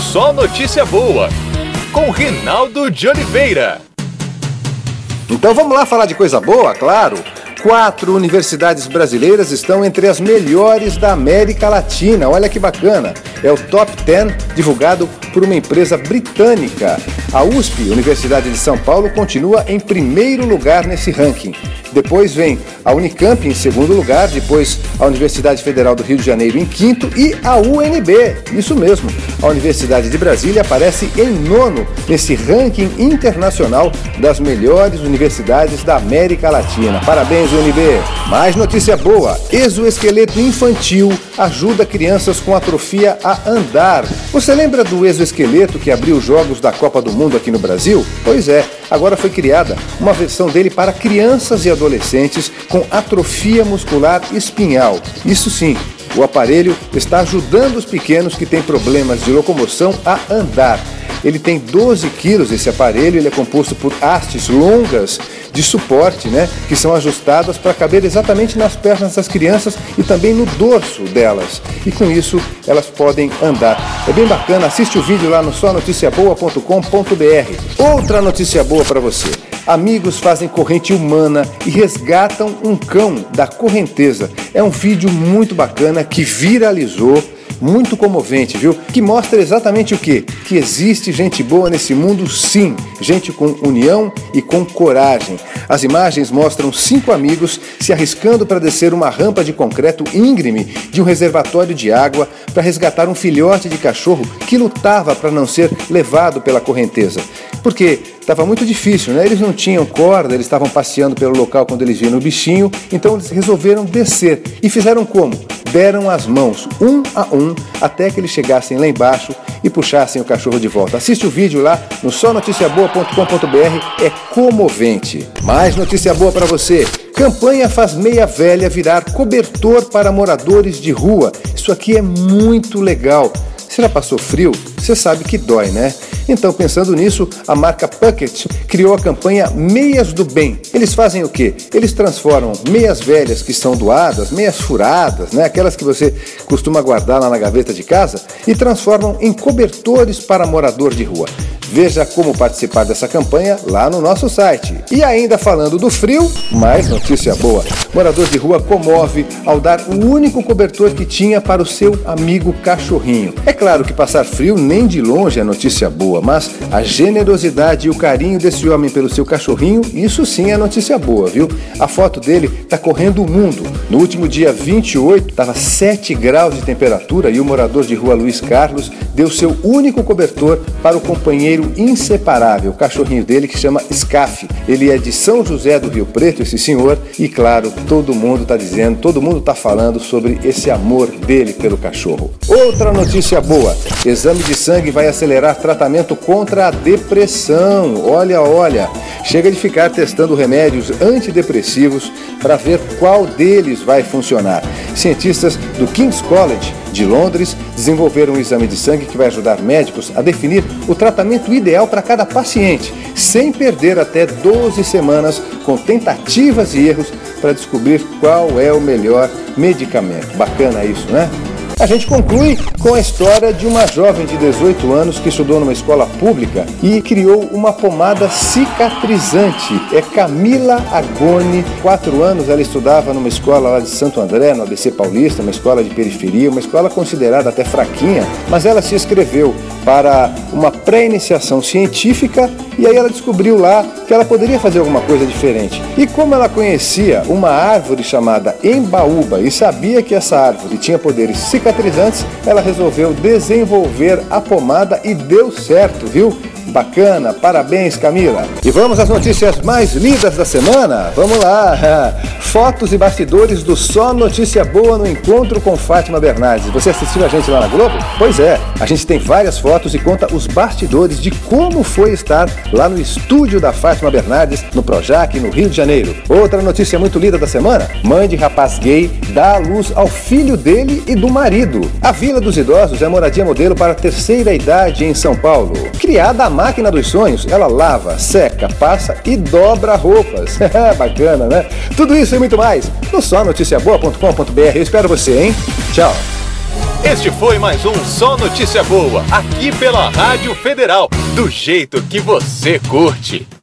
Só Notícia Boa, com Rinaldo de Oliveira. Então vamos lá falar de coisa boa, claro. 4 universidades brasileiras estão entre as melhores da América Latina. Olha que bacana. É o Top 10 divulgado por uma empresa britânica. A USP, Universidade de São Paulo, continua em primeiro lugar nesse ranking. Depois vem a Unicamp em segundo lugar, depois a Universidade Federal do Rio de Janeiro em quinto e a UNB, isso mesmo. A Universidade de Brasília aparece em nono nesse ranking internacional das melhores universidades da América Latina. Parabéns, UNB! Mais notícia boa: exoesqueleto infantil ajuda crianças com atrofia a andar. Você lembra do exoesqueleto que abriu os jogos da Copa do Mundo aqui no Brasil? Pois é, agora foi criada uma versão dele para crianças e adolescentes com atrofia muscular espinhal. Isso sim, o aparelho está ajudando os pequenos que têm problemas de locomoção a andar. Ele tem 12 quilos, esse aparelho, ele é composto por hastes longas de suporte, que são ajustadas para caber exatamente nas pernas das crianças e também no dorso delas. E com isso, elas podem andar. É bem bacana, assiste o vídeo lá no sonoticiaboa.com.br. Outra notícia boa para você. Amigos fazem corrente humana e resgatam um cão da correnteza. É um vídeo muito bacana que viralizou, muito comovente, viu? Que mostra exatamente o quê? Que existe gente boa nesse mundo, sim. Gente com união e com coragem. As imagens mostram 5 amigos se arriscando para descer uma rampa de concreto íngreme de um reservatório de água para resgatar um filhote de cachorro que lutava para não ser levado pela correnteza. Porque estava muito difícil, Eles não tinham corda, eles estavam passeando pelo local quando eles viram o bichinho, então eles resolveram descer. E fizeram como? Deram as mãos, um a um, até que eles chegassem lá embaixo e puxassem o cachorro de volta. Assiste o vídeo lá no sonoticiaboa.com.br, é comovente. Mais notícia boa para você. Campanha faz meia velha virar cobertor para moradores de rua. Isso aqui é muito legal. Você já passou frio? Você sabe que dói, Então, pensando nisso, a marca Puckett criou a campanha Meias do Bem. Eles fazem o quê? Eles transformam meias velhas que são doadas, meias furadas, aquelas que você costuma guardar lá na gaveta de casa, e transformam em cobertores para morador de rua. Veja como participar dessa campanha lá no nosso site. E ainda falando do frio, mais notícia boa. Morador de rua comove ao dar o único cobertor que tinha para o seu amigo cachorrinho. É claro que passar frio nem de longe é notícia boa, mas a generosidade e o carinho desse homem pelo seu cachorrinho, isso sim é notícia boa, viu? A foto dele está correndo o mundo. No último dia 28, estava 7 graus de temperatura e o morador de rua Luiz Carlos deu seu único cobertor para o companheiro inseparável, o cachorrinho dele que chama Scaf. Ele é de São José do Rio Preto, esse senhor, e claro, todo mundo está dizendo, todo mundo está falando sobre esse amor dele pelo cachorro. Outra notícia boa, exame de sangue vai acelerar tratamento contra a depressão. Olha, chega de ficar testando remédios antidepressivos para ver qual deles vai funcionar. Cientistas do King's College de Londres desenvolveram um exame de sangue que vai ajudar médicos a definir o tratamento ideal para cada paciente, sem perder até 12 semanas com tentativas e erros para descobrir qual é o melhor medicamento. Bacana isso, A gente conclui com a história de uma jovem de 18 anos que estudou numa escola pública e criou uma pomada cicatrizante. É Camila Agoni, 4 anos, ela estudava numa escola lá de Santo André, no ABC Paulista, uma escola de periferia, uma escola considerada até fraquinha, mas ela se inscreveu para uma pré-iniciação científica e aí ela descobriu lá que ela poderia fazer alguma coisa diferente. E como ela conhecia uma árvore chamada embaúba e sabia que essa árvore tinha poderes cicatrizantes, ela resolveu desenvolver a pomada e deu certo, viu? Bacana, parabéns, Camila. E vamos às notícias mais lidas da semana? Vamos lá! Fotos e bastidores do Só Notícia Boa no encontro com Fátima Bernardes. Você assistiu a gente lá na Globo? Pois é, a gente tem várias fotos e conta os bastidores de como foi estar lá no estúdio da Fátima Bernardes, no Projac, no Rio de Janeiro. Outra notícia muito linda da semana: mãe de rapaz gay dá à luz ao filho dele e do marido. A Vila dos Idosos é moradia modelo para a terceira idade em São Paulo. Criada a máquina dos sonhos, ela lava, seca, passa e dobra roupas. Bacana, Tudo isso e muito mais no sonoticiaboa.com.br. Eu espero você, hein? Tchau! Este foi mais um Só Notícia Boa, aqui pela Rádio Federal, do jeito que você curte.